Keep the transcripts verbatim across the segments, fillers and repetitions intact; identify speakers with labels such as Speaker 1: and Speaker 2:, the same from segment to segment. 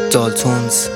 Speaker 1: دالتونز.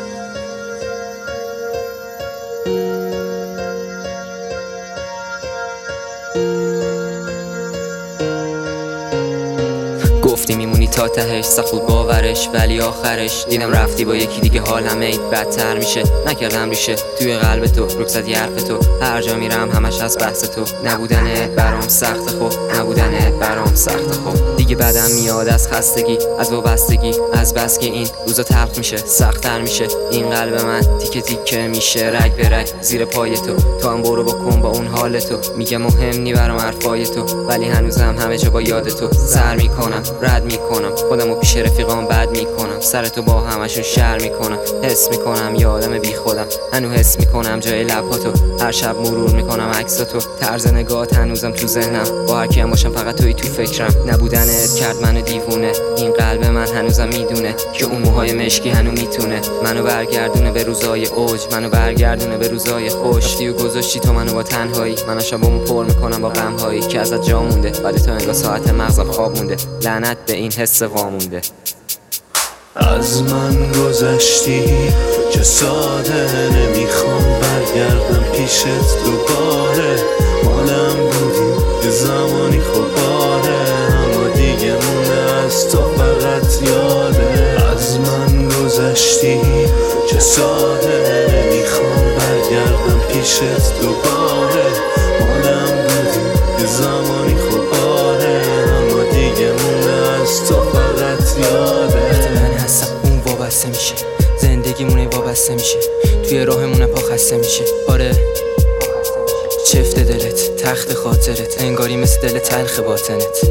Speaker 1: گفتی میمونی تا تهش، سخت بود باورش ولی آخرش دیدم رفتی با یکی دیگه، حالم عید بدتر میشه. نکردم ریشه توی قلب تو، رک زدی حرف تو، هر جا میرم همش از بحث تو. نبودنت برام سخت خوب، نبودنت برام سخت خوب. دیگه بعدم میاد از خستگی، از وابستگی، از بس که این روزا تلخ میشه، سخت‌تر میشه. این قلب من تیکه تیکه میشه، رگ به رگ زیر پای تو. تو هم برو بکن با اون حال تو. میگه مهم نی برام حرفای تو، ولی هنوزم همه جا با یاد تو. سر میکنم رد میکنم خودمو پیش رفیقام بد میکنم، سر تو با همشون شر میکنم. حس میکنم یه آدم بی خودم، هنوز حس میکنم جای لباتو. هر شب مرور میکنم عکساتو، طرز نگاهت هنوزم تو ذهنم. با هر کیم باشم فقط توی تو فکرم. نبودنت کرد منو دیوونه، این قلب من هنوزم میدونه که اون موهای مشکی هنوز میتونه منو برگردونه به روزای اوج، منو برگردونه به روزای خوش. رفتی و گذاشتی تو منو با تنهایی، من شبامو پر میکنم با غم هایی که ازت جا مونده. بعد تو انگار ساعت مغزم خواب مونده، لعنت به این حس وامونده.
Speaker 2: از من گذشتی چه ساده، نمیخوام برگردم پیشت دوباره. مالم بودیم یه زمانی خوب باره، اما دیگه مونه از تو فقط یاده. از من گذشتی چه ساده، نمیخوام برگردم پیشت دوباره. مالم بودیم یه زمانی خوب باره، اما دیگه مونه از تو فقط یاده.
Speaker 1: اون وابسته میشه، زندگیمونه وابسته میشه، توی راهمونه پا خسته میشه. آره چفت دلت، تخت خاطرت، انگاری مثل دل تلخ باطنت.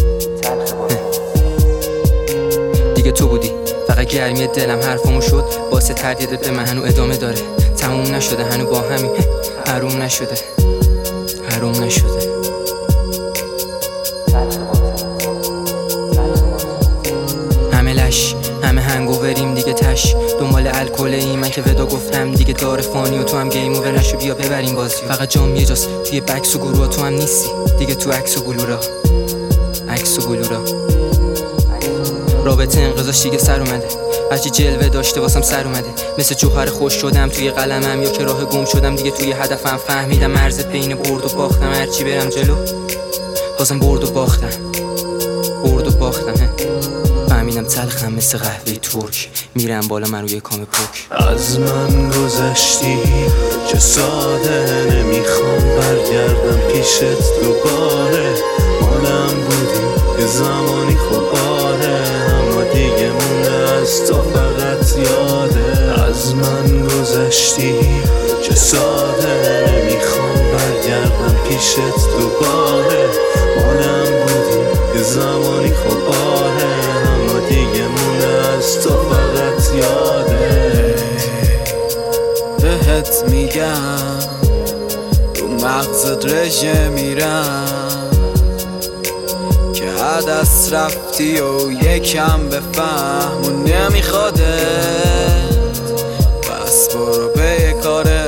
Speaker 1: دیگه تو بودی فقط گرمی دلم، حرفمون شد واسه تردیدت به من هنو ادامه داره. تموم نشده هنو با همین، حروم نشده حروم نشده. همه لش همه هنگو بریم دیگه تش، دنبال الکل این من که ودا گفتم دیگه دار فانی و تو هم گیم اوور نشو، بیا ببریم بازی. فقط جام یه جاست توی بکس و گروه، تو هم نیستی دیگه تو عکس و بلورا، عکس و بلورا. رابطه انقضاش دیگه سر اومده، هرچی جلوه داشته واسم سر اومده. مثل جوهر خوش شدم توی قلمم، یا که راه گم شدم دیگه توی هدفم. فهمیدم مرز بین برد و باختم، هرچی برم جلو بازم برد و باختم، برد و باختم. فهمیدم تلخم مثل قهوه ترک، میرم بالا من روی کام پک.
Speaker 2: از من گذشتی چه ساده، نمیخوام برگردم پیشت دوباره. مالم بودی یه زمانی خوب باره، اما دیگه مونه از تو فقط یاده. از من گذشتی چه ساده، نمیخوام برگردم پیشت دوباره. مالم بودی یه زمانی خوب باره، اما دیگه مونه از تو فقط یاده.
Speaker 3: بهت میگم رو مغزت رژه میرم که عدس رفتی و یکم بفهم و نمیخوادت، پس برو به کاره.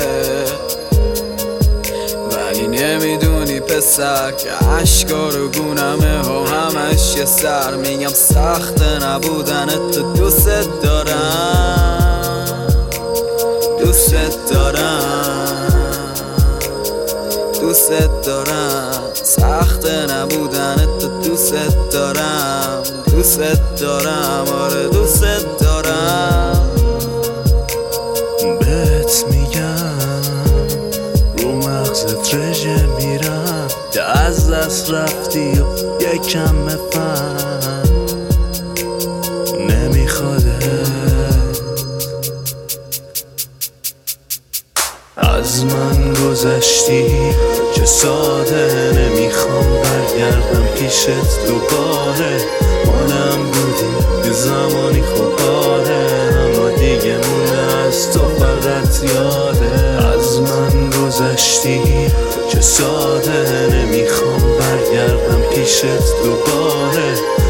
Speaker 3: ولی نمیدونی پسر که عشقا رو گونمه و همش یه سر. میگم سخت نبودنت، تو دوست دارم، دوست دارم، دوست دارم. سخت نبودنت، تو دوست دارم، دوست دارم، آره دوست دارم.
Speaker 2: بهت میگم رو مغزت رژه میرم که از دست رفتی و یکم بفهم نمیخواده. از من گذشتی چه ساده، نمیخوام برگردم پیشت دوباره. مالم بودی یه زمانی خوب باره، اما دیگه مونه از تو فقط یاده. از من گذشتی چه ساده، نمیخوام برگردم پیشت دوباره.